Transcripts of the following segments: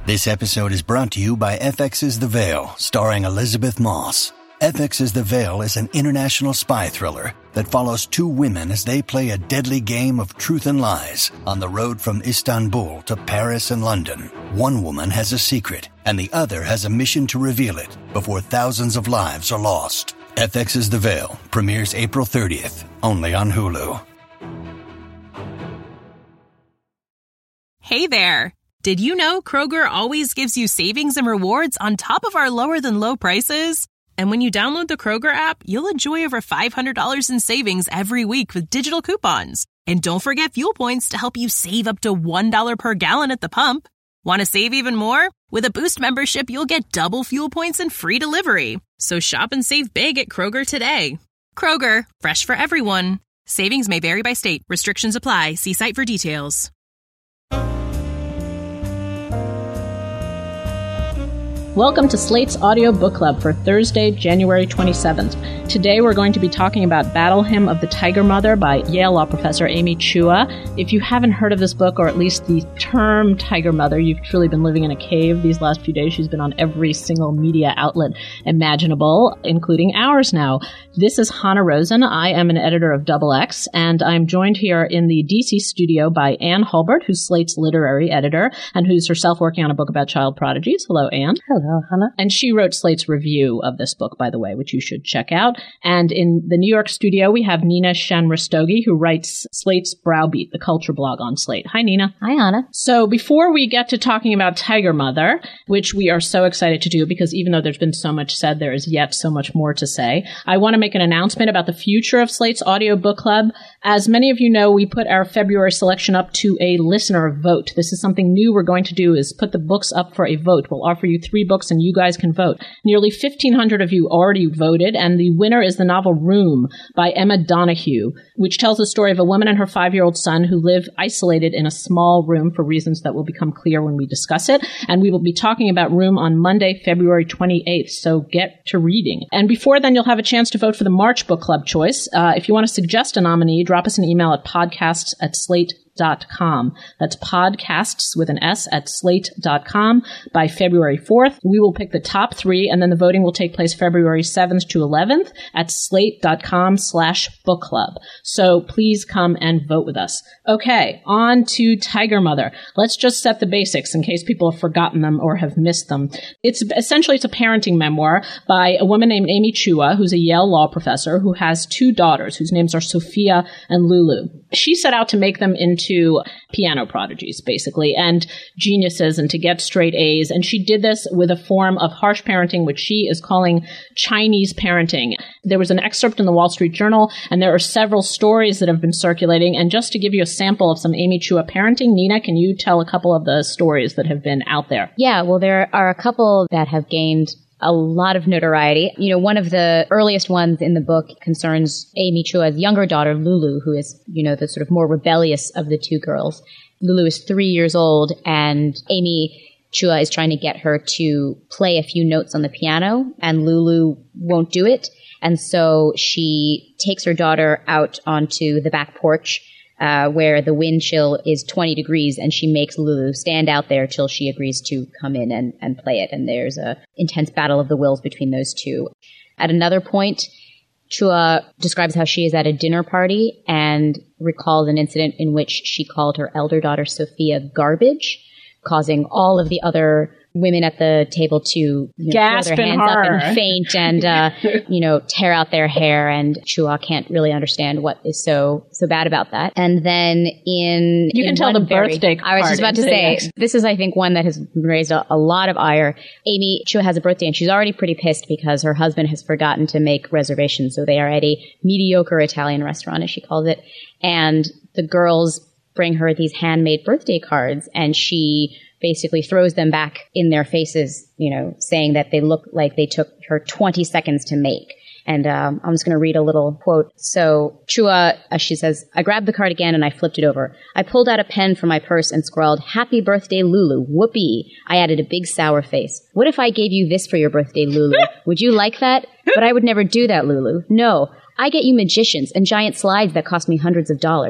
This episode is brought to you by FX's The Veil, starring Elizabeth Moss. FX's The Veil is an international spy thriller that follows two women as they play a deadly game of truth and lies on the road from Istanbul to Paris and London. One woman has a secret, and the other has a mission to reveal it before thousands of lives are lost. FX's The Veil premieres April 30th, only on Hulu. Hey there! Did you know Kroger always gives you savings and rewards on top of our lower-than-low prices? And when you download the Kroger app, you'll enjoy over $500 in savings every week with digital coupons. And don't forget fuel points to help you save up to $1 per gallon at the pump. Want to save even more? With a Boost membership, you'll get double fuel points and free delivery. So shop and save big at Kroger today. Kroger, fresh for everyone. Savings may vary by state. Restrictions apply. See site for details. Welcome to Slate's Audio Book Club for Thursday, January 27th. Today we're going to be talking about Battle Hymn of the Tiger Mother by Yale Law professor Amy Chua. If you haven't heard of this book, or at least the term Tiger Mother, you've truly been living in a cave these last few days. She's been on every single media outlet imaginable, including ours now. This is Hannah Rosen. I am an editor of XX, and I'm joined here in the DC studio by Anne Hulbert, who's Slate's literary editor, and who's herself working on a book about child prodigies. Hello, Anne. Hello, Hannah. And she wrote Slate's review of this book, by the way, which you should check out. And in the New York studio, we have Nina Shan-Rastogi, who writes Slate's Browbeat, the culture blog on Slate. Hi, Nina. Hi, Hannah. So before we get to talking about Tiger Mother, which we are so excited to do because even though there's been so much said, there is yet so much more to say, I want to make an announcement about the future of Slate's Audio Book Club. As many of you know, we put our February selection up to a listener vote. This is something new we're going to do, is put the books up for a vote. We'll offer you 3 books and you guys can vote. Nearly 1,500 of you already voted, and the winner is the novel Room by Emma Donoghue, which tells the story of a woman and her 5-year-old son who live isolated in a small room for reasons that will become clear when we discuss it. And we will be talking about Room on Monday, February 28th, so get to reading. And before then, you'll have a chance to vote for the March Book Club choice. If you want to suggest a nominee, drop us an email at podcasts@slate.com. That's podcasts with an S at slate.com. By February 4th, we will pick the top 3, and then the voting will take place February 7th to 11th at slate.com/book club. So please come and vote with us. Okay, on to Tiger Mother. Let's just set the basics in case people have forgotten them or have missed them. It's a parenting memoir by a woman named Amy Chua, who's a Yale law professor who has 2 daughters whose names are Sophia and Lulu. She set out to make them into piano prodigies, basically, and geniuses, and to get straight A's. And she did this with a form of harsh parenting, which she is calling Chinese parenting. There was an excerpt in the Wall Street Journal, and there are several stories that have been circulating. And just to give you a sample of some Amy Chua parenting, Nina, can you tell a couple of the stories that have been out there? Yeah, well, there are a couple that have gained a lot of notoriety. You know, one of the earliest ones in the book concerns Amy Chua's younger daughter, Lulu, who is, the sort of more rebellious of the 2 girls. Lulu is 3 years old, and Amy Chua is trying to get her to play a few notes on the piano, and Lulu won't do it. And so she takes her daughter out onto the back porch, where the wind chill is 20 degrees, and she makes Lulu stand out there till she agrees to come in and play it. And there's a intense battle of the wills between those 2. At another point, Chua describes how she is at a dinner party and recalls an incident in which she called her elder daughter Sophia garbage, causing all of the other women at the table to gasp throw their hands horror. up and faint and tear out their hair, and Chua can't really understand what is so bad about that. And then you can tell the birthday card. I was just about to say, this is, I think, one that has raised a lot of ire. Amy Chua has a birthday, and she's already pretty pissed because her husband has forgotten to make reservations. So they are at a mediocre Italian restaurant, as she calls it, and the girls bring her these handmade birthday cards, and she basically throws them back in their faces, saying that they look like they took her 20 seconds to make. And I'm just going to read a little quote. So Chua, she says, I grabbed the card again and I flipped it over. I pulled out a pen from my purse and scrawled, Happy birthday, Lulu. Whoopee. I added a big sour face. What if I gave you this for your birthday, Lulu? Would you like that? But I would never do that, Lulu. No. I get you magicians and giant slides that cost me hundreds of dollars.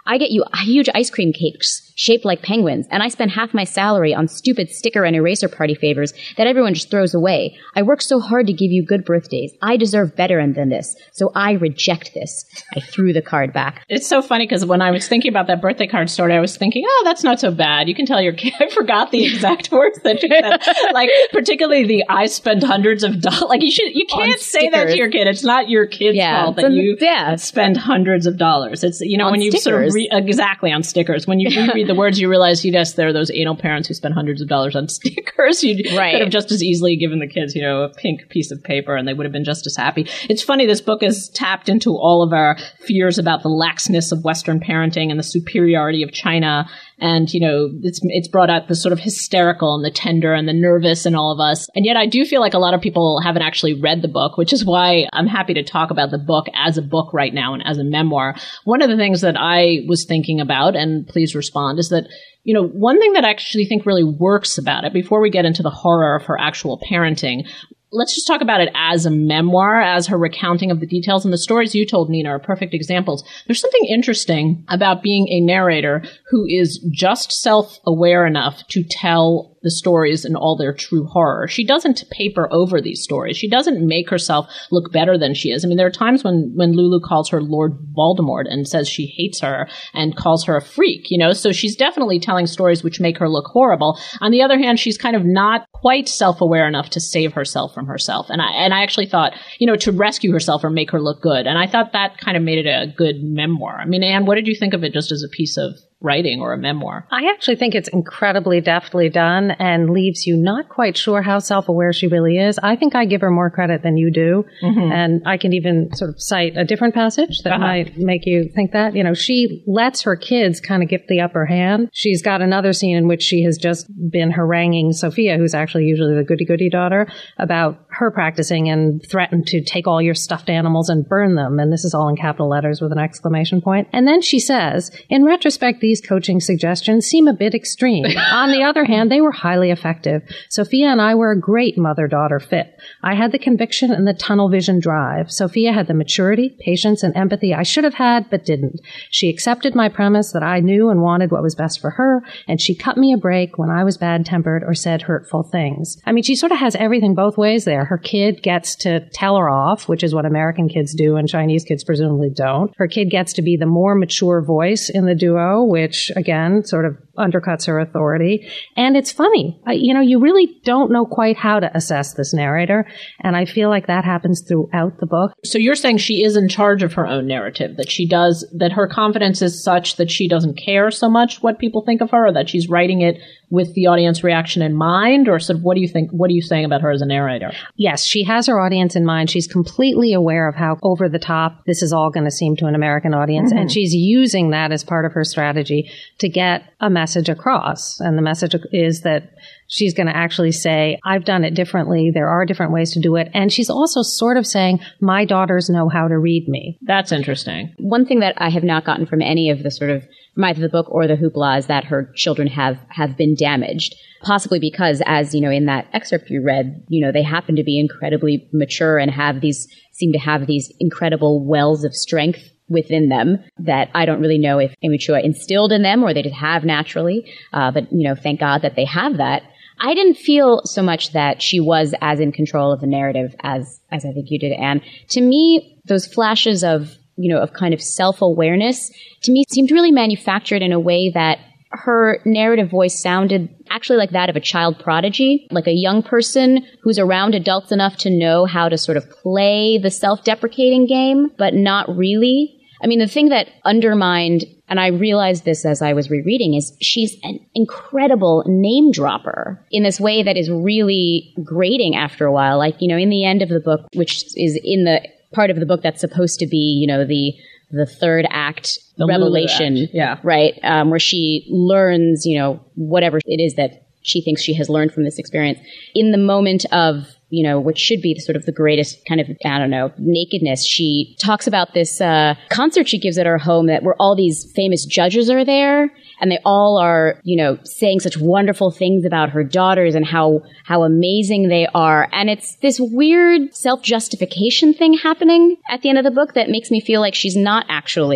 I get you huge ice cream cakes shaped like penguins, and I spend half my salary on stupid sticker and eraser party favors that everyone just throws away. I work so hard to give you good birthdays. I deserve better than this, so I reject this. I threw the card back. It's so funny because when I was thinking about that birthday card story, I was thinking, oh, that's not so bad. You can tell your kid. I forgot the exact words that you said. Like, particularly the I spend hundreds of dollars. Like, you can't say that to your kid. It's not your kid's fault that you spend hundreds of dollars. It's, you know, on when you stickers. sort of exactly on stickers. When you reread the words, you realize, yes, there are those anal parents who spend hundreds of dollars on stickers. You could have just as easily given the kids, you know, a pink piece of paper and they would have been just as happy. It's funny, this book has tapped into all of our fears about the laxness of Western parenting and the superiority of China. And, you know, it's brought out the sort of hysterical and the tender and the nervous in all of us. And yet I do feel like a lot of people haven't actually read the book, which is why I'm happy to talk about the book as a book right now and as a memoir. One of the things that I was thinking about, and please respond, is that, you know, one thing that I actually think really works about it, before we get into the horror of her actual parenting, let's just talk about it as a memoir, as her recounting of the details. And the stories you told, Nina, are perfect examples. There's something interesting about being a narrator who is just self-aware enough to tell the stories in all their true horror. She doesn't paper over these stories. She doesn't make herself look better than she is. I mean, there are times when Lulu calls her Lord Voldemort and says she hates her and calls her a freak, you know, so she's definitely telling stories which make her look horrible. On the other hand, she's kind of not quite self-aware enough to save herself from herself. And I actually thought, you know, to rescue herself or make her look good. And I thought that kind of made it a good memoir. I mean, Anne, what did you think of it just as a piece of writing or a memoir? I actually think it's incredibly deftly done and leaves you not quite sure how self-aware she really is. I think I give her more credit than you do. Mm-hmm. And I can even sort of cite a different passage that might make you think that. You know, she lets her kids kind of get the upper hand. She's got another scene in which she has just been haranguing Sophia, who's actually usually the goody-goody daughter, about her practicing and threatened to take all your stuffed animals and burn them. And this is all in capital letters with an exclamation point. And then she says, in retrospect, these coaching suggestions seem a bit extreme. On the other hand, they were highly effective. Sophia and I were a great mother-daughter fit. I had the conviction and the tunnel vision drive. Sophia had the maturity, patience, and empathy I should have had, but didn't. She accepted my premise that I knew and wanted what was best for her, and she cut me a break when I was bad-tempered or said hurtful things. I mean, she sort of has everything both ways there. Her kid gets to tell her off, which is what American kids do and Chinese kids presumably don't. Her kid gets to be the more mature voice in the duo, which, again, sort of undercuts her authority. And it's funny. You know, you really don't know quite how to assess this narrator. And I feel like that happens throughout the book. So you're saying she is in charge of her own narrative, that her confidence is such that she doesn't care so much what people think of her, or that she's writing it with the audience reaction in mind? Or sort of what do you think? What are you saying about her as a narrator? Yes, she has her audience in mind. She's completely aware of how over the top this is all going to seem to an American audience. Mm-hmm. And she's using that as part of her strategy to get a message across. And the message is that she's going to actually say, I've done it differently. There are different ways to do it. And she's also sort of saying, my daughters know how to read me. That's interesting. One thing that I have not gotten from any of the sort of, from either the book or the hoopla, is that her children have been damaged. Possibly because, as you know, in that excerpt you read, you know, they happen to be incredibly mature and seem to have these incredible wells of strength within them that I don't really know if Amy Chua instilled in them or they just have naturally. But, you know, thank God that they have that. I didn't feel so much that she was as in control of the narrative as I think you did, Anne. To me, those flashes of, you know, of kind of self-awareness, to me seemed really manufactured in a way that her narrative voice sounded actually like that of a child prodigy, like a young person who's around adults enough to know how to sort of play the self-deprecating game, but not really. I mean, the thing that undermined, and I realized this as I was rereading, is she's an incredible name dropper in this way that is really grating after a while. Like, you know, in the end of the book, which is in the part of the book that's supposed to be, you know, the third act revelation, right? Where she learns, you know, whatever it is that she thinks she has learned from this experience. In the moment of, you know, which should be sort of the greatest kind of, I don't know, nakedness, she talks about this concert she gives at her home where all these famous judges are there, and they all are, you know, saying such wonderful things about her daughters and how amazing they are. And it's this weird self-justification thing happening at the end of the book that makes me feel like she's not actually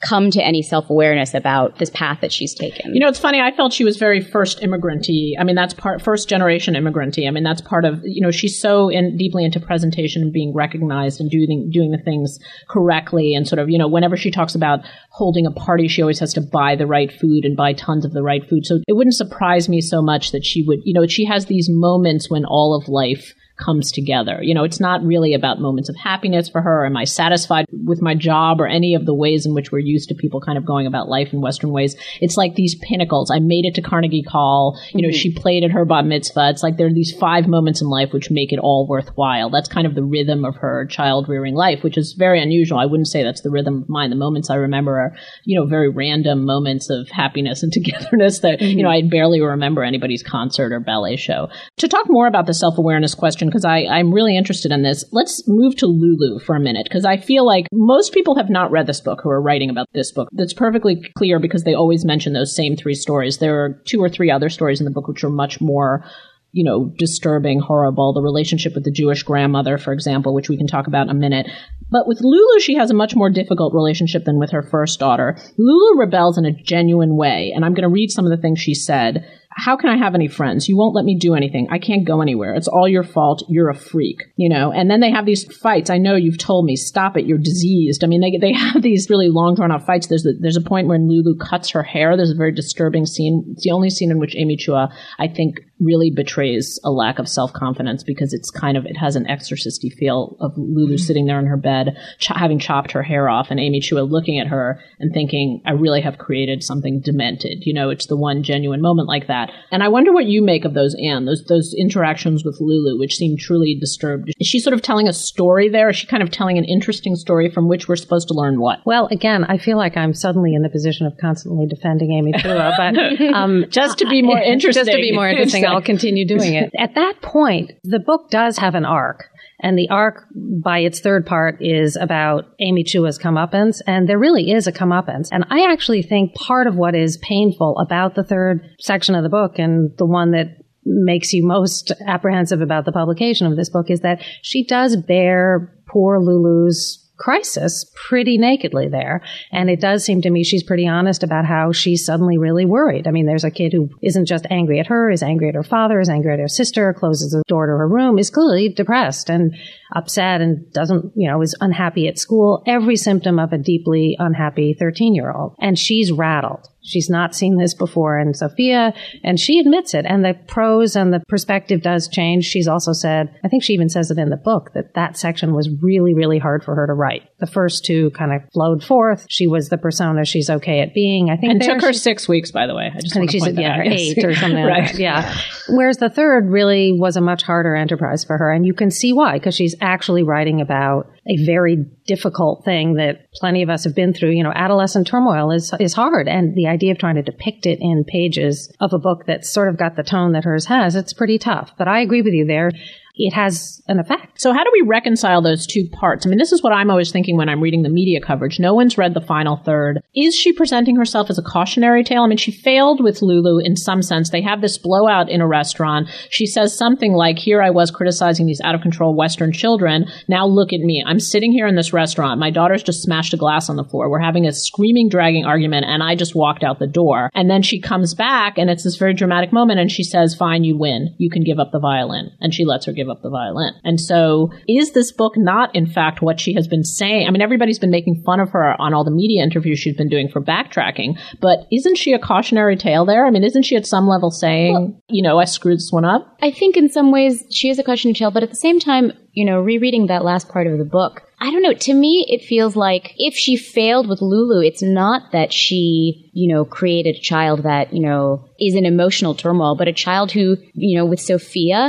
come to any self-awareness about this path that she's taken. You know, it's funny. I felt she was very first immigrant-y. I mean, that's first generation immigrant-y. I mean, that's part of, she's so deeply into presentation and being recognized and doing the things correctly. And sort of, whenever she talks about holding a party, she always has to buy the right food and buy tons of the right food. So it wouldn't surprise me so much that she would, she has these moments when all of life comes together. It's not really about moments of happiness for her. Am I satisfied with my job or any of the ways in which we're used to people kind of going about life in Western ways? It's like these pinnacles. I made it to Carnegie Hall. She played at her bat mitzvah. It's like there are these 5 moments in life which make it all worthwhile. That's kind of the rhythm of her child rearing life, which is very unusual. I wouldn't say that's the rhythm of mine. The moments I remember are, very random moments of happiness and togetherness that, I barely remember anybody's concert or ballet show. To talk more about the self-awareness question, because I'm really interested in this. Let's move to Lulu for a minute, because I feel like most people have not read this book who are writing about this book. That's perfectly clear because they always mention those same 3 stories. There are 2 or 3 other stories in the book which are much more, disturbing, horrible. The relationship with the Jewish grandmother, for example, which we can talk about in a minute. But with Lulu, she has a much more difficult relationship than with her first daughter. Lulu rebels in a genuine way, and I'm going to read some of the things she said. How can I have any friends? You won't let me do anything. I can't go anywhere. It's all your fault. You're a freak, And then they have these fights. I know you've told me. Stop it. You're diseased. I mean, they have these really long, drawn-out fights. There's a point when Lulu cuts her hair. There's a very disturbing scene. It's the only scene in which Amy Chua, I think, really betrays a lack of self-confidence because it has an exorcisty feel of Lulu sitting there in her bed, having chopped her hair off, and Amy Chua looking at her and thinking, I really have created something demented. It's the one genuine moment like that. And I wonder what you make of those, Anne, those interactions with Lulu, which seem truly disturbed. Is she sort of telling a story there? Is she kind of telling an interesting story from which we're supposed to learn what? Well, again, I feel like I'm suddenly in the position of constantly defending Amy Chua, but just to be more interesting, I'll continue doing it. At that point, the book does have an arc. And the arc, by its 3rd part, is about Amy Chua's comeuppance. And there really is a comeuppance. And I actually think part of what is painful about the 3rd section of the book, and the one that makes you most apprehensive about the publication of this book, is that she does bear poor Lulu's crisis pretty nakedly there. And it does seem to me she's pretty honest about how she's suddenly really worried. I mean, there's a kid who isn't just angry at her, is angry at her father, is angry at her sister, closes the door to her room, is clearly depressed and upset and doesn't, is unhappy at school. Every symptom of a deeply unhappy 13-year-old. And she's rattled. She's not seen this before. And Sophia, and she admits it. And the prose and the perspective does change. She's also said, I think she even says it in the book, that section was really, really hard for her to write. The first 2 kind of flowed forth. She was the persona she's okay at being. I think and took her 6 weeks, by the way. I think she's at 8 or something right. like that. Yeah. Whereas the 3rd really was a much harder enterprise for her. And you can see why, because she's actually writing about a very difficult thing that plenty of us have been through. Adolescent turmoil is hard. And the idea of trying to depict it in pages of a book that's sort of got the tone that hers has, it's pretty tough. But I agree with you there. It has an effect. So how do we reconcile those 2 parts? I mean, this is what I'm always thinking when I'm reading the media coverage. No one's read the final 3rd. Is she presenting herself as a cautionary tale? I mean, she failed with Lulu in some sense. They have this blowout in a restaurant. She says something like, here I was criticizing these out-of-control Western children. Now look at me. I'm sitting here in this restaurant. My daughter's just smashed a glass on the floor. We're having a screaming, dragging argument, and I just walked out the door. And then she comes back, and it's this very dramatic moment, and she says, fine, you win. You can give up the violin. And she lets her give up the violin. And so is this book not, in fact, what she has been saying? I mean, everybody's been making fun of her on all the media interviews she's been doing for backtracking, but isn't she a cautionary tale there? I mean, isn't she at some level saying, I screwed this one up? I think in some ways she is a cautionary tale, but at the same time, rereading that last part of the book, I don't know. To me, it feels like if she failed with Lulu, it's not that she, created a child that, is in emotional turmoil, but a child who, with Sophia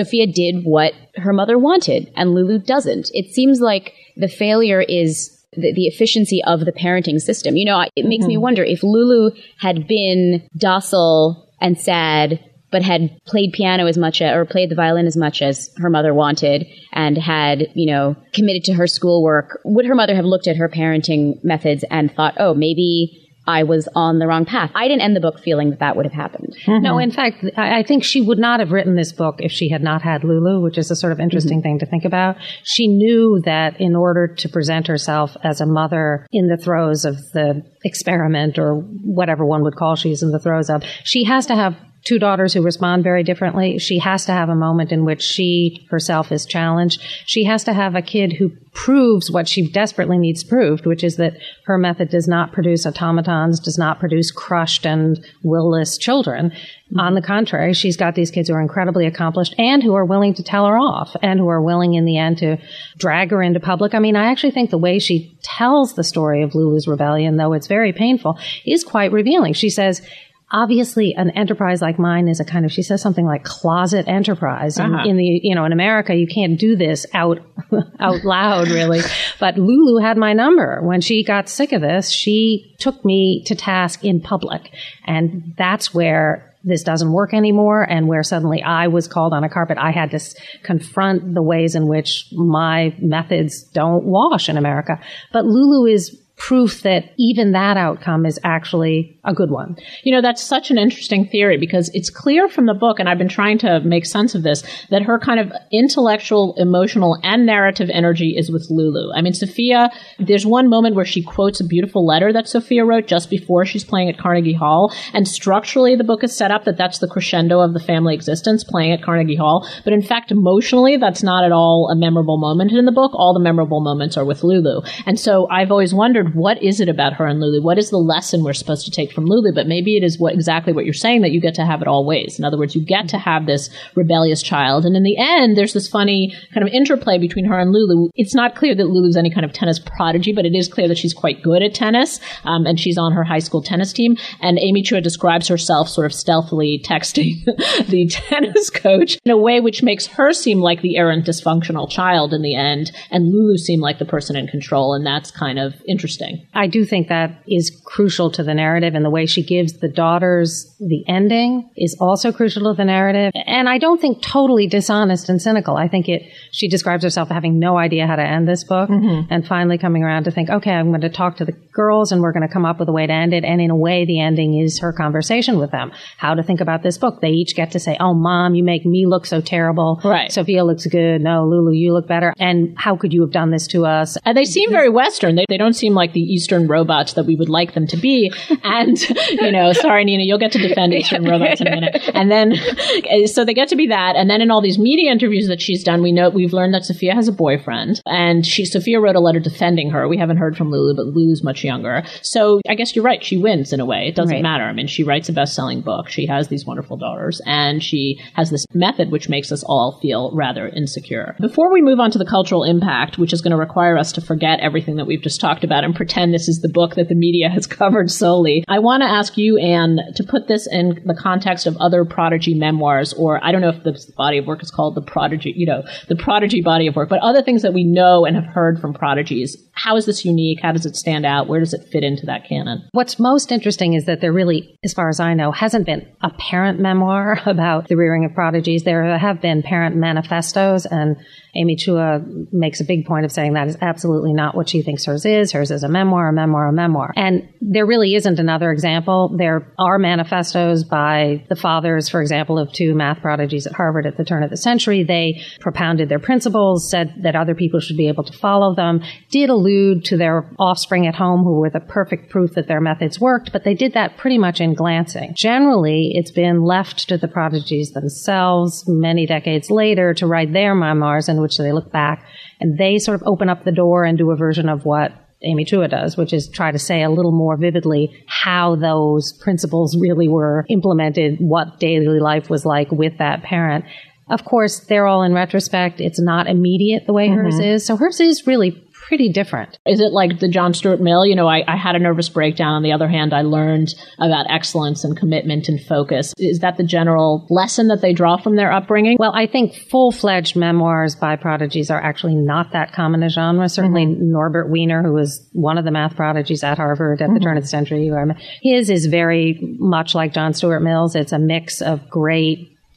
did what her mother wanted and Lulu doesn't. It seems like the failure is the efficiency of the parenting system. It makes me wonder if Lulu had been docile and sad, but had played piano as much or played the violin as much as her mother wanted and had, committed to her schoolwork, would her mother have looked at her parenting methods and thought, oh, maybe I was on the wrong path. I didn't end the book feeling that that would have happened. No, in fact, I think she would not have written this book if she had not had Lulu, which is a sort of interesting thing to think about. She knew that in order to present herself as a mother in the throes of the experiment, or whatever one would call she's in the throes of, she has to have two daughters who respond very differently. She has to have a moment in which she herself is challenged. She has to have a kid who proves what she desperately needs proved, which is that her method does not produce automatons, does not produce crushed and will-less children. On the contrary, she's got these kids who are incredibly accomplished and who are willing to tell her off, and who are willing in the end to drag her into public. I mean, I actually think the way she tells the story of Lulu's rebellion, though it's very painful, is quite revealing. She says, obviously, an enterprise like mine is a kind of, she says something like closet enterprise. In the, in America, you can't do this out loud, really. But Lulu had my number. When she got sick of this, she took me to task in public. And that's where this doesn't work anymore, and where suddenly I was called on a carpet. I had to confront the ways in which my methods don't wash in America. But Lulu is proof that even that outcome is actually a good one. That's such an interesting theory, because it's clear from the book, and I've been trying to make sense of this, that her kind of intellectual, emotional, and narrative energy is with Lulu. I mean, Sophia, there's one moment where she quotes a beautiful letter that Sophia wrote just before she's playing at Carnegie Hall, and structurally the book is set up that that's the crescendo of the family existence, playing at Carnegie Hall. But in fact, emotionally, that's not at all a memorable moment in the book. All the memorable moments are with Lulu. And so I've always wondered, what is it about her and Lulu? What is the lesson we're supposed to take from Lulu? But maybe it is exactly what you're saying, that you get to have it all ways. In other words, you get to have this rebellious child. And in the end, there's this funny kind of interplay between her and Lulu. It's not clear that Lulu's any kind of tennis prodigy, but it is clear that she's quite good at tennis. And she's on her high school tennis team. And Amy Chua describes herself sort of stealthily texting the tennis coach in a way which makes her seem like the errant, dysfunctional child in the end, and Lulu seem like the person in control. And that's kind of interesting. I do think that is crucial to the narrative, and the way she gives the daughters the ending is also crucial to the narrative. And I don't think totally dishonest and cynical. I think she describes herself having no idea how to end this book, and finally coming around to think, okay, I'm going to talk to the girls and we're going to come up with a way to end it. And in a way, the ending is her conversation with them, how to think about this book. They each get to say, oh, Mom, you make me look so terrible. Right. Sophia looks good. No, Lulu, you look better. And how could you have done this to us? And they seem very Western. They don't seem like the Eastern robots that we would like them to be. And, sorry, Nina, you'll get to defend Eastern robots in a minute. And then, so they get to be that. And then in all these media interviews that she's done, we've learned that Sophia has a boyfriend. And Sophia wrote a letter defending her. We haven't heard from Lulu, but Lulu's much younger. So I guess you're right. She wins in a way. It doesn't matter. I mean, she writes a best-selling book. She has these wonderful daughters. And she has this method which makes us all feel rather insecure. Before we move on to the cultural impact, which is going to require us to forget everything that we've just talked about and pretend this is the book that the media has covered solely, I want to ask you, Anne, to put this in the context of other Prodigy memoirs, or I don't know if the body of work is called the Prodigy, the Prodigy body of work, but other things that we know and have heard from prodigies. How is this unique? How does it stand out? Where does it fit into that canon? What's most interesting is that there really, as far as I know, hasn't been a parent memoir about the rearing of prodigies. There have been parent manifestos, and Amy Chua makes a big point of saying that is absolutely not what she thinks hers is. Hers is a memoir, a memoir, a memoir. And there really isn't another example. There are manifestos by the fathers, for example, of two math prodigies at Harvard at the turn of the century. They propounded their principles, said that other people should be able to follow them, did allude to their offspring at home who were the perfect proof that their methods worked, but they did that pretty much in glancing. Generally, it's been left to the prodigies themselves many decades later to write their memoirs in which they look back and they sort of open up the door and do a version of what Amy Chua does, which is try to say a little more vividly how those principles really were implemented, what daily life was like with that parent. Of course, they're all in retrospect. It's not immediate the way hers is. So hers is really pretty different. Is it like the John Stuart Mill? I had a nervous breakdown. On the other hand, I learned about excellence and commitment and focus. Is that the general lesson that they draw from their upbringing? Well, I think full-fledged memoirs by prodigies are actually not that common a genre. Certainly Norbert Wiener, who was one of the math prodigies at Harvard at the turn of the century, his is very much like John Stuart Mill's. It's a mix of great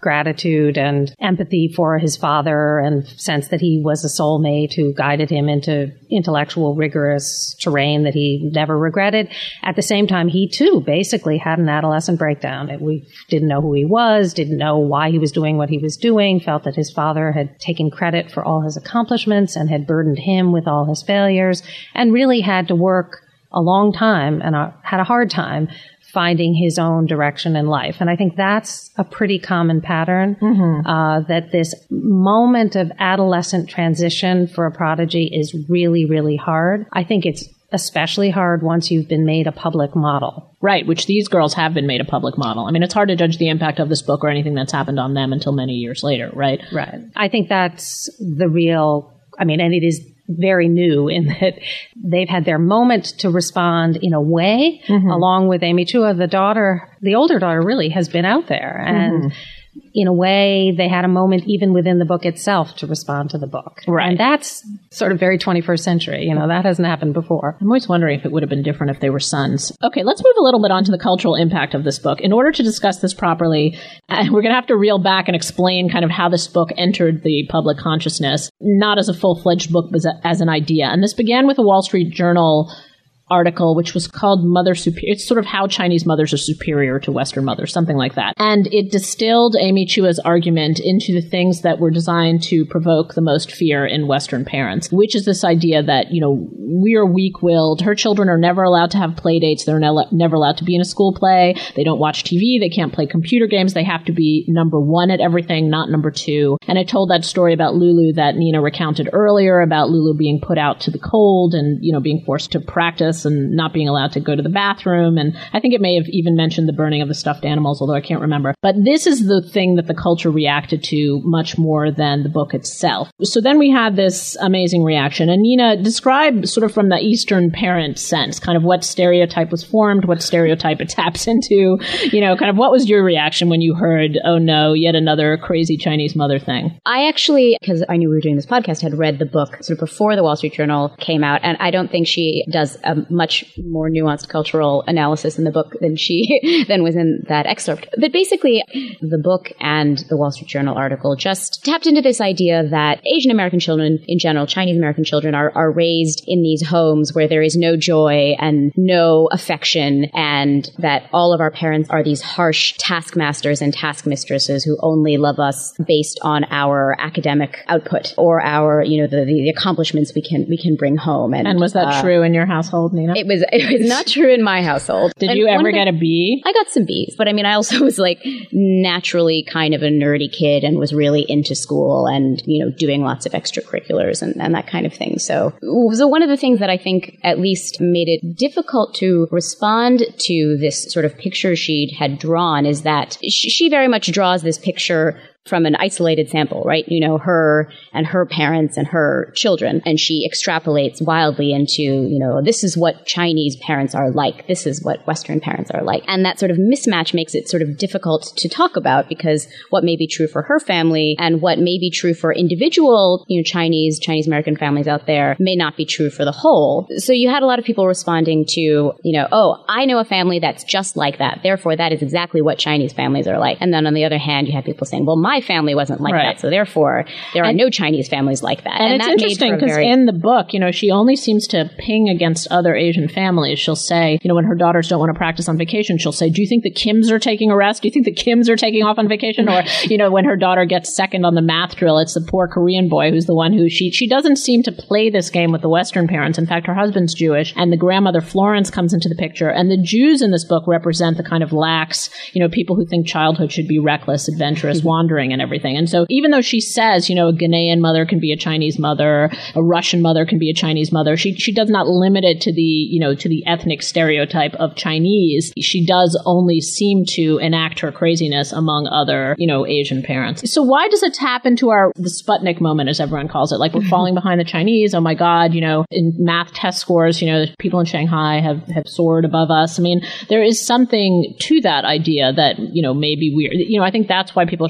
gratitude and empathy for his father and sense that he was a soulmate who guided him into intellectual, rigorous terrain that he never regretted. At the same time, he too basically had an adolescent breakdown. We didn't know who he was, didn't know why he was doing what he was doing, felt that his father had taken credit for all his accomplishments and had burdened him with all his failures, and really had to work a long time and had a hard time finding his own direction in life. And I think that's a pretty common pattern, that this moment of adolescent transition for a prodigy is really, really hard. I think it's especially hard once you've been made a public model. Right, which these girls have been made a public model. I mean, it's hard to judge the impact of this book or anything that's happened on them until many years later, right? Right. I think that's the real, and it is very new in that they've had their moment to respond in a way, along with Amy Chua, the older daughter really has been out there. And in a way, they had a moment even within the book itself to respond to the book. Right. And that's sort of very 21st century. That hasn't happened before. I'm always wondering if it would have been different if they were sons. Okay, let's move a little bit on to the cultural impact of this book. In order to discuss this properly, we're going to have to reel back and explain kind of how this book entered the public consciousness, not as a full-fledged book, but as an idea. And this began with a Wall Street Journal article, which was called Mother Superior. It's sort of how Chinese mothers are superior to Western mothers, something like that. And it distilled Amy Chua's argument into the things that were designed to provoke the most fear in Western parents, which is this idea that, we are weak-willed. Her children are never allowed to have play dates. They're never allowed to be in a school play. They don't watch TV. They can't play computer games. They have to be number one at everything, not number two. And I told that story about Lulu that Nina recounted earlier, about Lulu being put out to the cold and, being forced to practice and not being allowed to go to the bathroom. And I think it may have even mentioned the burning of the stuffed animals, although I can't remember. But this is the thing that the culture reacted to much more than the book itself. So then we had this amazing reaction. And Nina, describe sort of from the Eastern parent sense, kind of what stereotype was formed, what stereotype it taps into, kind of what was your reaction when you heard, oh no, yet another crazy Chinese mother thing? I actually, because I knew we were doing this podcast, had read the book sort of before the Wall Street Journal came out. And I don't think she does a much more nuanced cultural analysis in the book than was in that excerpt. But basically, the book and the Wall Street Journal article just tapped into this idea that Asian American children in general, Chinese American children are raised in these homes where there is no joy and no affection, and that all of our parents are these harsh taskmasters and taskmistresses who only love us based on our academic output or our, the accomplishments we can bring home. And was that true in your household, Nina? It was not true in my household. Did you ever get a B? I got some Bs, but I also was naturally kind of a nerdy kid and was really into school and, doing lots of extracurriculars and that kind of thing. So one of the things that I think at least made it difficult to respond to this sort of picture she had drawn is that she very much draws this picture from an isolated sample, right? Her and her parents and her children. And she extrapolates wildly into, this is what Chinese parents are like. This is what Western parents are like. And that sort of mismatch makes it sort of difficult to talk about, because what may be true for her family and what may be true for individual, Chinese American families out there may not be true for the whole. So you had a lot of people responding to, oh, I know a family that's just like that. Therefore, that is exactly what Chinese families are like. And then on the other hand, you have people saying, well, my family wasn't like that, so therefore there are no Chinese families like that. And it's that interesting because in the book, she only seems to ping against other Asian families. She'll say, when her daughters don't want to practice on vacation, she'll say, do you think the Kims are taking a rest? Do you think the Kims are taking off on vacation? Or, when her daughter gets second on the math drill, it's the poor Korean boy who's the one who she doesn't seem to play this game with the Western parents. In fact, her husband's Jewish, and the grandmother Florence comes into the picture. And the Jews in this book represent the kind of lax, people who think childhood should be reckless, adventurous, wandering and everything. And so even though she says, a Ghanaian mother can be a Chinese mother, a Russian mother can be a Chinese mother, she does not limit it to the ethnic stereotype of Chinese. She does only seem to enact her craziness among other, Asian parents. So why does it tap into the Sputnik moment, as everyone calls it? Like, we're falling behind the Chinese. Oh my God, in math test scores, people in Shanghai have soared above us. There is something to that idea that, maybe we're, I think that's why people are so nervous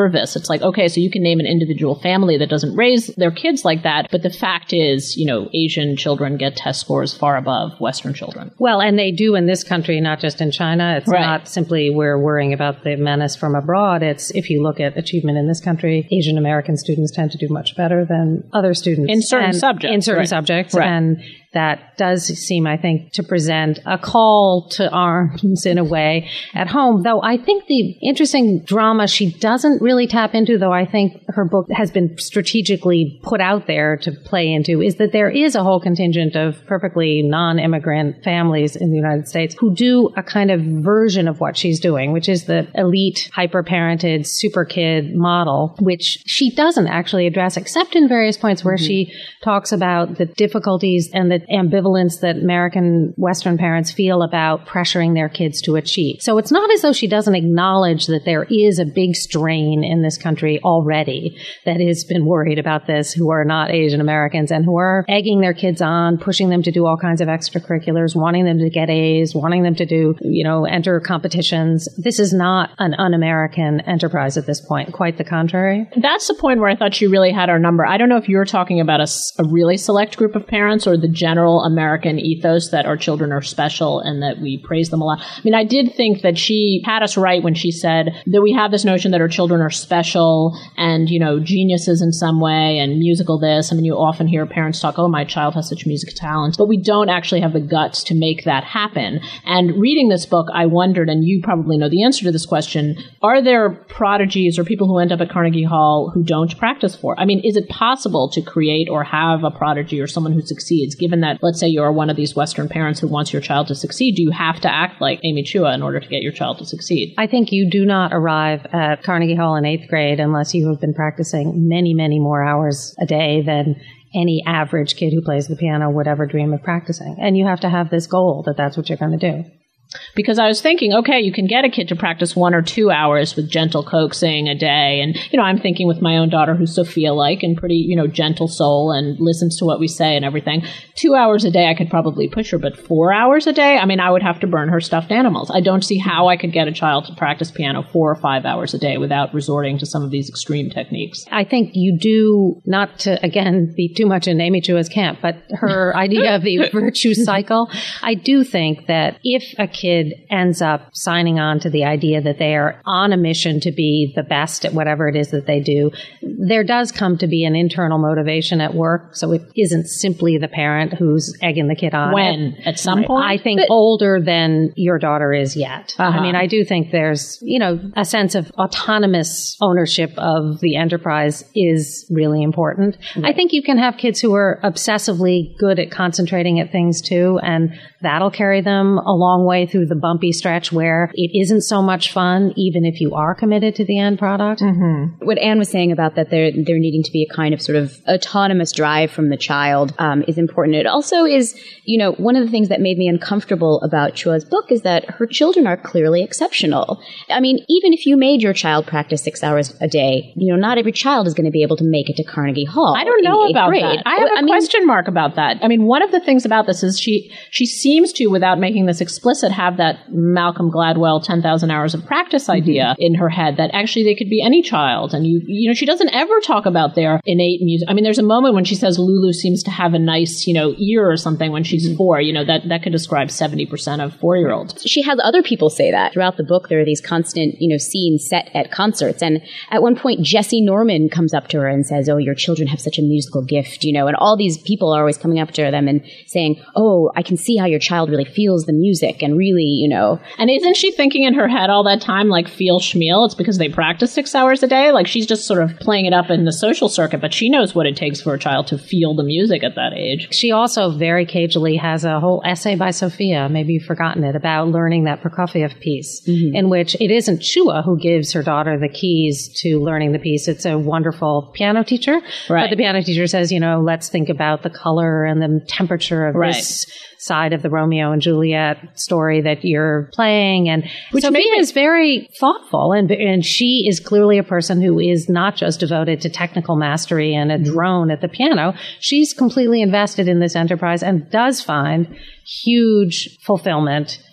nervous. It's like, okay, so you can name an individual family that doesn't raise their kids like that, but the fact is, Asian children get test scores far above Western children. Well, and they do in this country, not just in China. It's not simply we're worrying about the menace from abroad. It's if you look at achievement in this country, Asian American students tend to do much better than other students. In certain subjects. Right. And that does seem, I think, to present a call to arms in a way at home. Though I think the interesting drama she doesn't really tap into, though I think her book has been strategically put out there to play into, is that there is a whole contingent of perfectly non-immigrant families in the United States who do a kind of version of what she's doing, which is the elite, hyper-parented, super kid model, which she doesn't actually address, except in various points where she talks about the difficulties and the ambivalence that American Western parents feel about pressuring their kids to achieve. So it's not as though she doesn't acknowledge that there is a big strain in this country already that has been worried about this, who are not Asian Americans and who are egging their kids on, pushing them to do all kinds of extracurriculars, wanting them to get A's, wanting them to do, enter competitions. This is not an un-American enterprise at this point. Quite the contrary. That's the point where I thought she really had our number. I don't know if you're talking about a really select group of parents or the general American ethos that our children are special and that we praise them a lot. I mean, I did think that she had us right when she said that we have this notion that our children are special and, geniuses in some way and musical this. I mean, you often hear parents talk, oh, my child has such music talent, but we don't actually have the guts to make that happen. And reading this book, I wondered, and you probably know the answer to this question, are there prodigies or people who end up at Carnegie Hall who don't practice for? I mean, is it possible to create or have a prodigy or someone who succeeds, given that, let's say you're one of these Western parents who wants your child to succeed? Do you have to act like Amy Chua in order to get your child to succeed? I think you do not arrive at Carnegie Hall in 8th grade unless you have been practicing many, many more hours a day than any average kid who plays the piano would ever dream of practicing. And you have to have this goal that that's what you're going to do. Because I was thinking, okay, you can get a kid to practice 1 or 2 hours with gentle coaxing a day. And, I'm thinking with my own daughter who's Sophia-like and pretty, gentle soul and listens to what we say and everything. 2 hours a day I could probably push her, but 4 hours a day? I mean, I would have to burn her stuffed animals. I don't see how I could get a child to practice piano 4 or 5 hours a day without resorting to some of these extreme techniques. I think you do, not to, again, be too much in Amy Chua's camp, but her idea of the virtue cycle, I do think that if a kid ends up signing on to the idea that they are on a mission to be the best at whatever it is that they do, there does come to be an internal motivation at work. So it isn't simply the parent who's egging the kid on. When? At some point? I think older than your daughter is yet. I mean, I do think there's, a sense of autonomous ownership of the enterprise is really important. Right. I think you can have kids who are obsessively good at concentrating at things too, and that'll carry them a long way through the bumpy stretch where it isn't so much fun, even if you are committed to the end product. Mm-hmm. What Anne was saying about that there needing to be a kind of sort of autonomous drive from the child is important. It also is, one of the things that made me uncomfortable about Chua's book is that her children are clearly exceptional. I mean, even if you made your child practice 6 hours a day, not every child is going to be able to make it to Carnegie Hall. I don't know about that. I have a question mark about that. I mean, one of the things about this is she seems to, without making this explicit, have that Malcolm Gladwell 10,000 hours of practice idea in her head that actually they could be any child. And she doesn't ever talk about their innate music. I mean, there's a moment when she says Lulu seems to have a nice, ear or something when she's 4, that could describe 70% of 4-year-olds. She has other people say that. Throughout the book, there are these constant, scenes set at concerts. And at one point, Jesse Norman comes up to her and says, oh, your children have such a musical gift, and all these people are always coming up to them and saying, oh, I can see how your child really feels the music and really, And isn't she thinking in her head all that time, like, feel schmeal? It's because they practice 6 hours a day? Like, she's just sort of playing it up in the social circuit, but she knows what it takes for a child to feel the music at that age. She also very cagily has a whole essay by Sophia, maybe you've forgotten it, about learning that Prokofiev piece, in which it isn't Chua who gives her daughter the keys to learning the piece. It's a wonderful piano teacher. Right. But the piano teacher says, let's think about the color and the temperature of this side of the Romeo and Juliet story that you're playing. And Sophia is very thoughtful, and she is clearly a person who is not just devoted to technical mastery and a drone at the piano. She's completely invested in this enterprise and does find huge fulfillment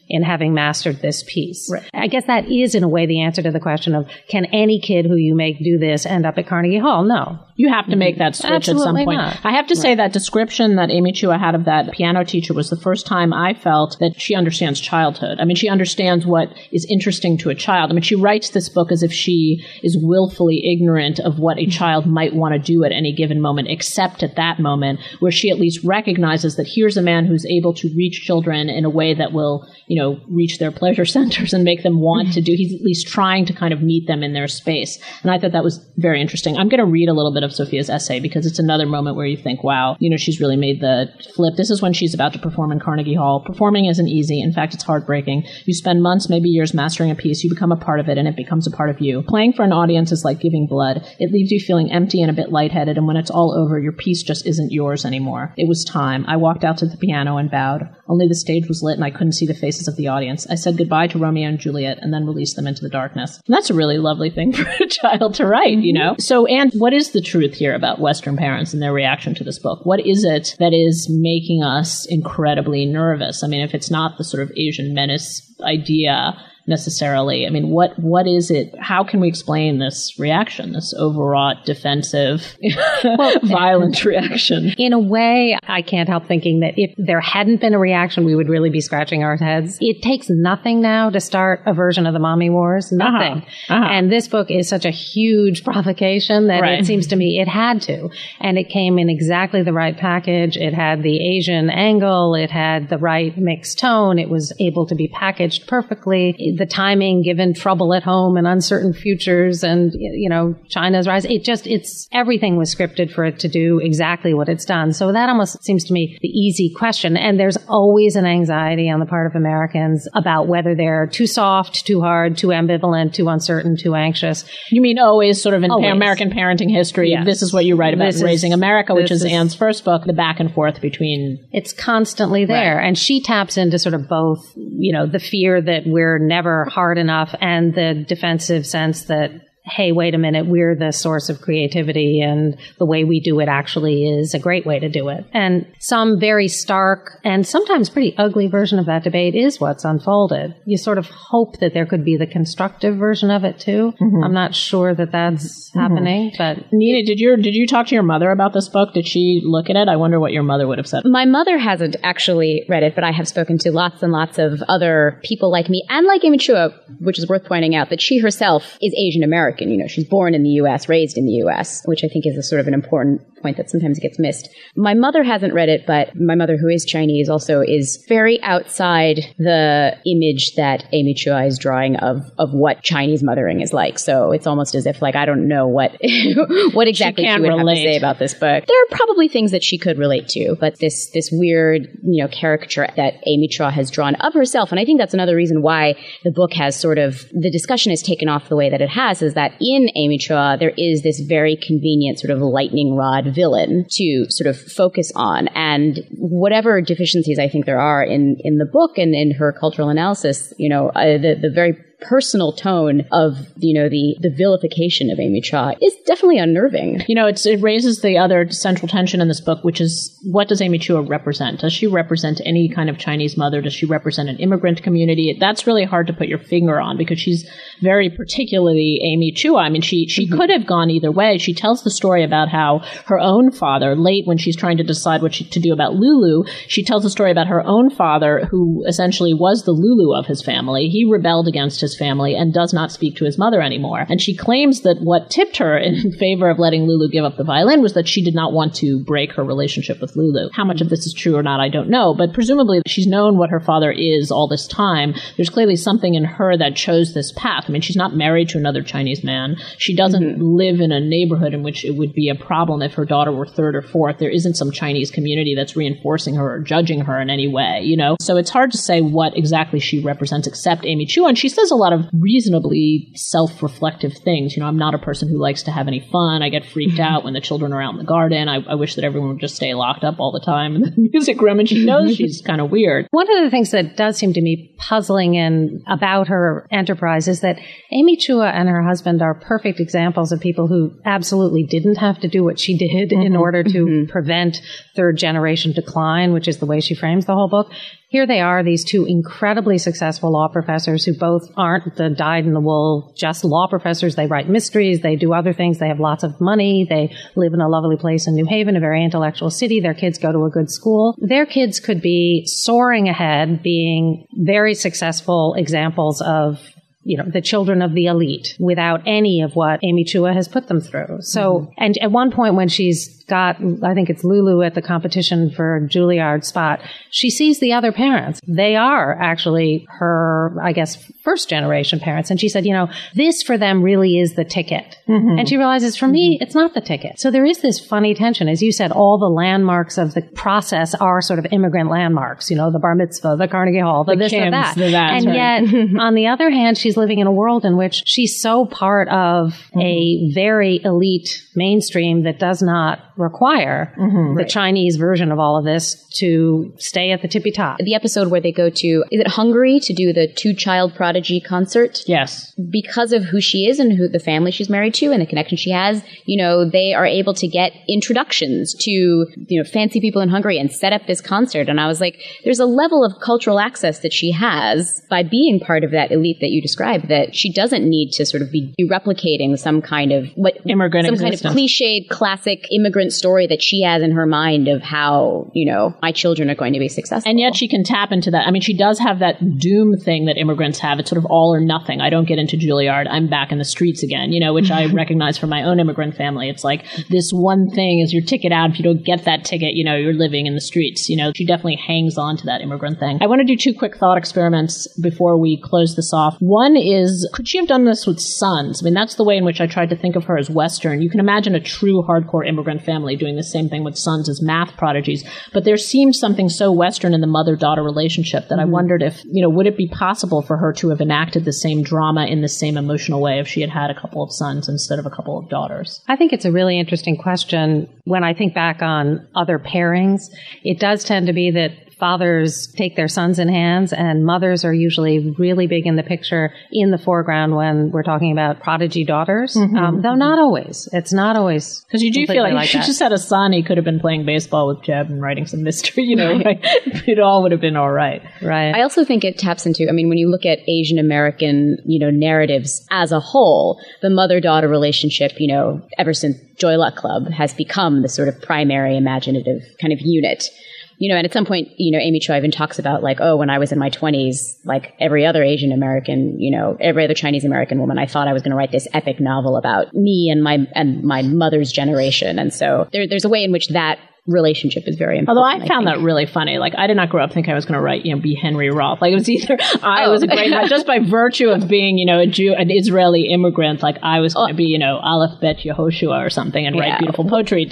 in having mastered this piece. Right. I guess that is, in a way, the answer to the question of, can any kid who you make do this end up at Carnegie Hall? No. You have to make that switch Absolutely at some point. not. I have to say that description that Amy Chua had of that piano teacher was the first time I felt that she understands childhood. I mean, she understands what is interesting to a child. I mean, she writes this book as if she is willfully ignorant of what a child might want to do at any given moment, except at that moment where she at least recognizes that here's a man who's able to reach children in a way that will, reach their pleasure centers and make them want to do. He's at least trying to kind of meet them in their space. And I thought that was very interesting. I'm going to read a little bit of Sophia's essay because it's another moment where you think, wow, she's really made the flip. This is when she's about to perform in Carnegie Hall. Performing isn't easy. In fact, it's heartbreaking. You spend months, maybe years mastering a piece. You become a part of it and it becomes a part of you. Playing for an audience is like giving blood. It leaves you feeling empty and a bit lightheaded. And when it's all over, your piece just isn't yours anymore. It was time. I walked out to the piano and bowed. Only the stage was lit and I couldn't see the faces of the audience. I said goodbye to Romeo and Juliet and then released them into the darkness. And that's a really lovely thing for a child to write, So, Anne, what is the truth here about Western parents and their reaction to this book? What is it that is making us incredibly nervous? I mean, if it's not the sort of Asian menace idea necessarily, I mean, what is it? How can we explain this reaction, this overwrought, defensive, violent reaction? In a way, I can't help thinking that if there hadn't been a reaction, we would really be scratching our heads. It takes nothing now to start a version of the Mommy Wars. Nothing. And this book is such a huge provocation that it seems to me it had to. And it came in exactly the right package. It had the Asian angle. It had the right mixed tone. It was able to be packaged perfectly. The timing, given trouble at home and uncertain futures and, China's rise, everything was scripted for it to do exactly what it's done. So that almost seems to me the easy question. And there's always an anxiety on the part of Americans about whether they're too soft, too hard, too ambivalent, too uncertain, too anxious. You mean always sort of in American parenting history, yes. This is what you write about in Raising America, which is Anne's first book, the back and forth between... It's constantly there. Right. And she taps into sort of both, the fear that we're never hard enough and the defensive sense that, hey, wait a minute, we're the source of creativity and the way we do it actually is a great way to do it. And some very stark and sometimes pretty ugly version of that debate is what's unfolded. You sort of hope that there could be the constructive version of it too. Mm-hmm. I'm not sure that that's happening, but... Nina, did you talk to your mother about this book? Did she look at it? I wonder what your mother would have said. My mother hasn't actually read it, but I have spoken to lots and lots of other people like me and like Amy Chua, which is worth pointing out that she herself is Asian American. She's born in the U.S., raised in the U.S., which I think is a sort of an important point that sometimes gets missed. My mother hasn't read it, but my mother, who is Chinese, also is very outside the image that Amy Chua is drawing of what Chinese mothering is like. So it's almost as if, I don't know what exactly she would have to say about this book. There are probably things that she could relate to, but this weird, caricature that Amy Chua has drawn of herself, and I think that's another reason why the book has sort of, the discussion has taken off the way that it has, is that in Amy Chua, there is this very convenient sort of lightning rod villain to sort of focus on. And whatever deficiencies I think there are in the book and in her cultural analysis, the very personal tone of, the vilification of Amy Chua is definitely unnerving. It raises the other central tension in this book, which is, what does Amy Chua represent? Does she represent any kind of Chinese mother? Does she represent an immigrant community? That's really hard to put your finger on because she's very particularly Amy Chua. I mean, she could have gone either way. She tells the story about how her own father, late when she's trying to decide what to do about Lulu, she tells the story about her own father, who essentially was the Lulu of his family. He rebelled against his family and does not speak to his mother anymore. And she claims that what tipped her in favor of letting Lulu give up the violin was that she did not want to break her relationship with Lulu. How much of this is true or not, I don't know, but presumably she's known what her father is all this time. There's clearly something in her that chose this path. I mean, she's not married to another Chinese man. She doesn't live in a neighborhood in which it would be a problem if her daughter were third or fourth. There isn't some Chinese community that's reinforcing her or judging her in any way, So it's hard to say what exactly she represents except Amy Chua. And she says a lot of reasonably self-reflective things. I'm not a person who likes to have any fun. I get freaked out when the children are out in the garden. I wish that everyone would just stay locked up all the time in the music room. And she knows she's kind of weird. One of the things that does seem to me puzzling about her enterprise is that Amy Chua and her husband are perfect examples of people who absolutely didn't have to do what she did in order to prevent third generation decline, which is the way she frames the whole book. here they are, these two incredibly successful law professors who both aren't the dyed-in-the-wool just law professors. They write mysteries. They do other things. They have lots of money. They live in a lovely place in New Haven, a very intellectual city. Their kids go to a good school. Their kids could be soaring ahead, being very successful examples of the children of the elite without any of what Amy Chua has put them through. So, and at one point when she's got, I think it's Lulu at the competition for Juilliard spot, she sees the other parents. They are actually her, I guess, first generation parents. And she said, this for them really is the ticket. And she realizes, for me, it's not the ticket. So there is this funny tension. As you said, all the landmarks of the process are sort of immigrant landmarks, the bar mitzvah, the Carnegie Hall, the this, Kim's, that. And yet, on the other hand, she's living in a world in which she's so part of a very elite mainstream that does not require the Chinese version of all of this to stay at the tippy top. The episode where they go to, is it Hungary to do the two-child prodigy concert? Yes. Because of who she is and who the family she's married to and the connection she has, they are able to get introductions to, fancy people in Hungary and set up this concert. And I was like, there's a level of cultural access that she has by being part of that elite that you described that she doesn't need to sort of be replicating some kind of immigrant some kind of cliched classic immigrant story that she has in her mind of how, my children are going to be successful. And yet she can tap into that. I mean, she does have that doom thing that immigrants have. It's sort of all or nothing. I don't get into Juilliard. I'm back in the streets again, which I recognize from my own immigrant family. It's like this one thing is your ticket out. If you don't get that ticket, you're living in the streets. She definitely hangs on to that immigrant thing. I want to do 2 quick thought experiments before we close this off. One is, could she have done this with sons? I mean, that's the way in which I tried to think of her as Western. You can imagine a true hardcore immigrant family doing the same thing with sons as math prodigies. But there seemed something so Western in the mother-daughter relationship that I wondered if, would it be possible for her to have enacted the same drama in the same emotional way if she had had a couple of sons instead of a couple of daughters? I think it's a really interesting question. When I think back on other pairings, it does tend to be that fathers take their sons in hands and mothers are usually really big in the picture in the foreground when we're talking about prodigy daughters, though not always. It's not always. Because you do feel like if she just had a son, he could have been playing baseball with Jeb and writing some mystery, right? It all would have been all right. Right. I also think it taps into, when you look at Asian American, narratives as a whole, the mother-daughter relationship, ever since Joy Luck Club has become the sort of primary imaginative kind of unit. And at some point, Amy Chua even talks about when I was in my 20s, like every other Asian American, every other Chinese American woman, I thought I was going to write this epic novel about me and my mother's generation. And so there's a way in which that relationship is very important. Although I found that really funny. I did not grow up thinking I was going to write, be Henry Roth. It was either I was a great, just by virtue of being, a Jew, an Israeli immigrant, I was going to be, Aleph Bet Yehoshua or something and write beautiful poetry.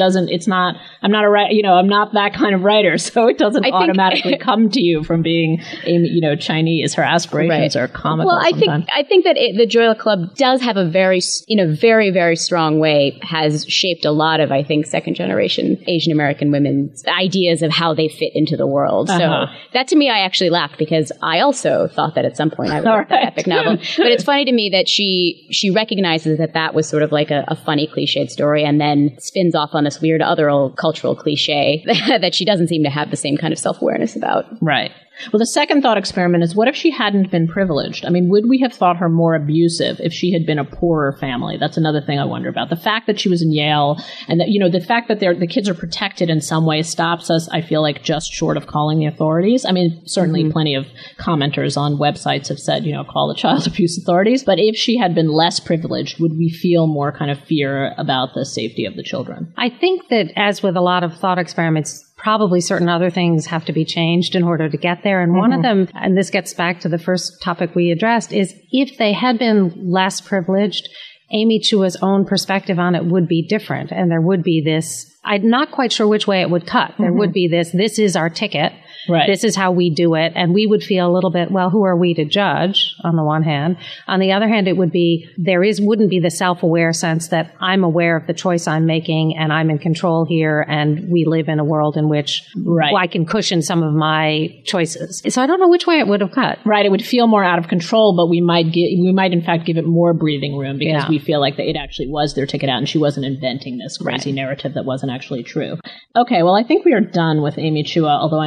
I'm not I'm not that kind of writer. So it doesn't automatically come to you from being, Chinese. Her aspirations are comical. Well, I think that the Joy Luck Club does have in a very, very strong way, has shaped a lot of, I think, second generation Asian American women's ideas of how they fit into the world. So that to me, I actually laughed because I also thought that at some point I would write that epic novel. But it's funny to me that she recognizes that was sort of like a funny cliched story and then spins off on this weird other old cultural cliche that she doesn't seem to have the same kind of self-awareness about. Right. Well, the second thought experiment is, what if she hadn't been privileged? Would we have thought her more abusive if she had been a poorer family? That's another thing I wonder about. The fact that she was in Yale and that, the fact that the kids are protected in some way stops us, I feel like, just short of calling the authorities. Certainly plenty of commenters on websites have said, call the child abuse authorities. But if she had been less privileged, would we feel more kind of fear about the safety of the children? I think that, as with a lot of thought experiments, probably certain other things have to be changed in order to get there. And one of them, and this gets back to the first topic we addressed, is if they had been less privileged, Amy Chua's own perspective on it would be different. And there would be this, I'm not quite sure which way it would cut. There would be this is our ticket. Right. This is how we do it. And we would feel a little bit, well, who are we to judge, on the one hand. On the other hand, it would be, wouldn't be the self-aware sense that I'm aware of the choice I'm making and I'm in control here and we live in a world in which I can cushion some of my choices. So I don't know which way it would have cut. Right. It would feel more out of control, but we might in fact give it more breathing room because we feel like that it actually was their ticket out and she wasn't inventing this crazy narrative that wasn't actually true. Okay. Well, I think we are done with Amy Chua, although I'm sure that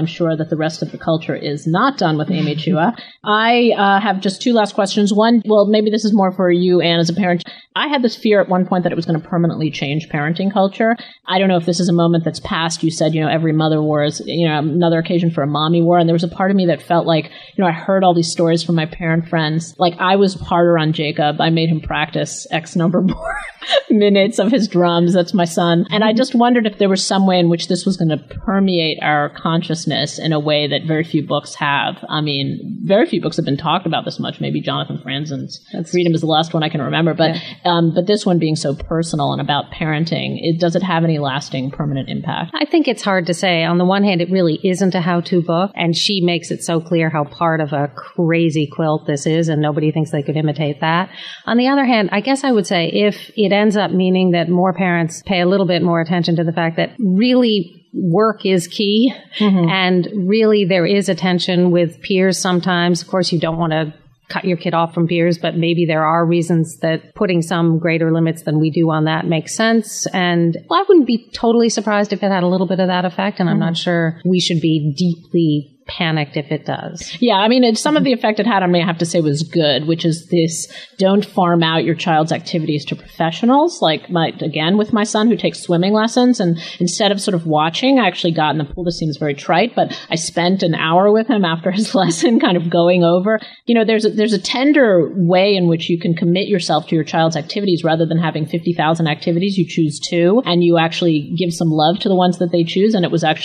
that the rest of the culture is not done with Amy Chua. I have just two last questions. One, well, maybe this is more for you, Anne, as a parent. I had this fear at one point that it was going to permanently change parenting culture. I don't know if this is a moment that's passed. You said, every mother war is, another occasion for a mommy war. And there was a part of me that felt like, I heard all these stories from my parent friends. Like, I was harder on Jacob. I made him practice X number more minutes of his drums. That's my son. And I just wondered if there was some way in which this was going to permeate our consciousness in a way that very few books have. I mean, very few books have been talked about this much. Maybe Jonathan Franzen's Freedom is the last one I can remember. But this one being so personal and about parenting, does it have any lasting, permanent impact? I think it's hard to say. On the one hand, it really isn't a how-to book, and she makes it so clear how part of a crazy quilt this is, and nobody thinks they could imitate that. On the other hand, I guess I would say if it ends up meaning that more parents pay a little bit more attention to the fact that really work is key, and really there is a tension with peers sometimes. Of course, you don't want to cut your kid off from peers, but maybe there are reasons that putting some greater limits than we do on that makes sense. And I wouldn't be totally surprised if it had a little bit of that effect, and I'm not sure we should be deeply panicked if it does. Yeah, I mean, some of the effect it had on me, I have to say, was good, which is this: don't farm out your child's activities to professionals. Like, with my son who takes swimming lessons, and instead of sort of watching, I actually got in the pool. This seems very trite, but I spent an hour with him after his lesson kind of going over. There's a tender way in which you can commit yourself to your child's activities rather than having 50,000 activities. You choose 2, and you actually give some love to the ones that they choose. And it was a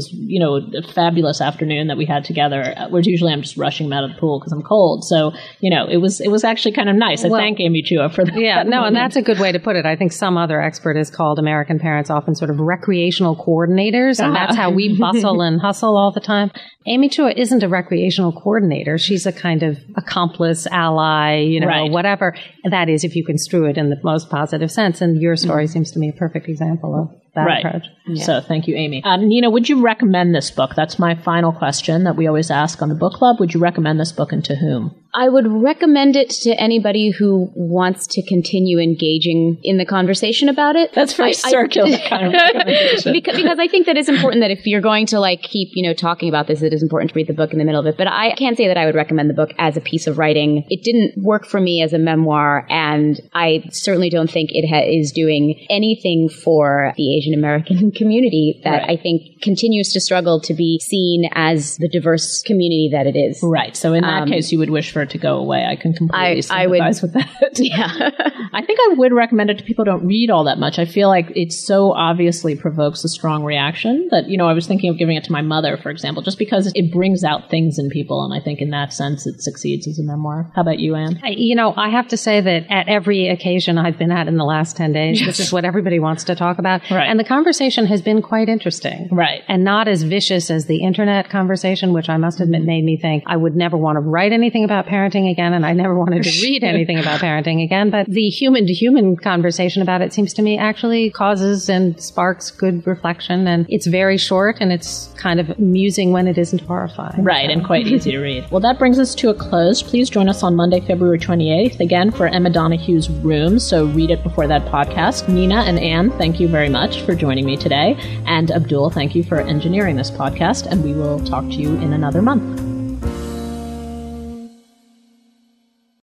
fabulous afternoon that we had together, whereas usually I'm just rushing him out of the pool because I'm cold. So, it was actually kind of nice. I thank Amy Chua for that. Yeah, no, and that's a good way to put it. I think some other expert has called American parents often sort of recreational coordinators, and that's how we bustle and hustle all the time. Amy Chua isn't a recreational coordinator. She's a kind of accomplice, ally, whatever. That is, if you construe it in the most positive sense. And your story seems to me a perfect example of that approach. Yeah. So thank you, Amy. Nina, would you recommend this book? That's my final question that we always ask on the book club. Would you recommend this book, and to whom? I would recommend it to anybody who wants to continue engaging in the conversation about it. That's very circular kind of recommendation. Because I think that it's important that if you're going to keep, talking about this, it is important to read the book in the middle of it. But I can't say that I would recommend the book as a piece of writing. It didn't work for me as a memoir, and I certainly don't think it is doing anything for the Asian American community that I think continues to struggle to be seen as the diverse community that it is. Right. So in that case, you would wish for it to go away. I can completely sympathize with that. Yeah. I think I would recommend it to people who don't read all that much. I feel like it so obviously provokes a strong reaction that, I was thinking of giving it to my mother, for example, just because it brings out things in people. And I think in that sense, it succeeds as a memoir. How about you, Anne? I have to say that at every occasion I've been at in the last 10 days, this is what everybody wants to talk about. Right. And the conversation has been quite interesting. Right. And not as vicious as the internet conversation, which I must admit made me think I would never want to write anything about parenting again, and I never wanted to read anything about parenting again. But the human-to-human conversation about it seems to me actually causes and sparks good reflection, and it's very short, and it's kind of amusing when it isn't horrifying. Right, and quite easy to read. Well, that brings us to a close. Please join us on Monday, February 28th, again for Emma Donohue's Room, so read it before that podcast. Nina and Anne, thank you very much for joining me today. And Abdul, thank you for engineering this podcast, and we will talk to you in another month.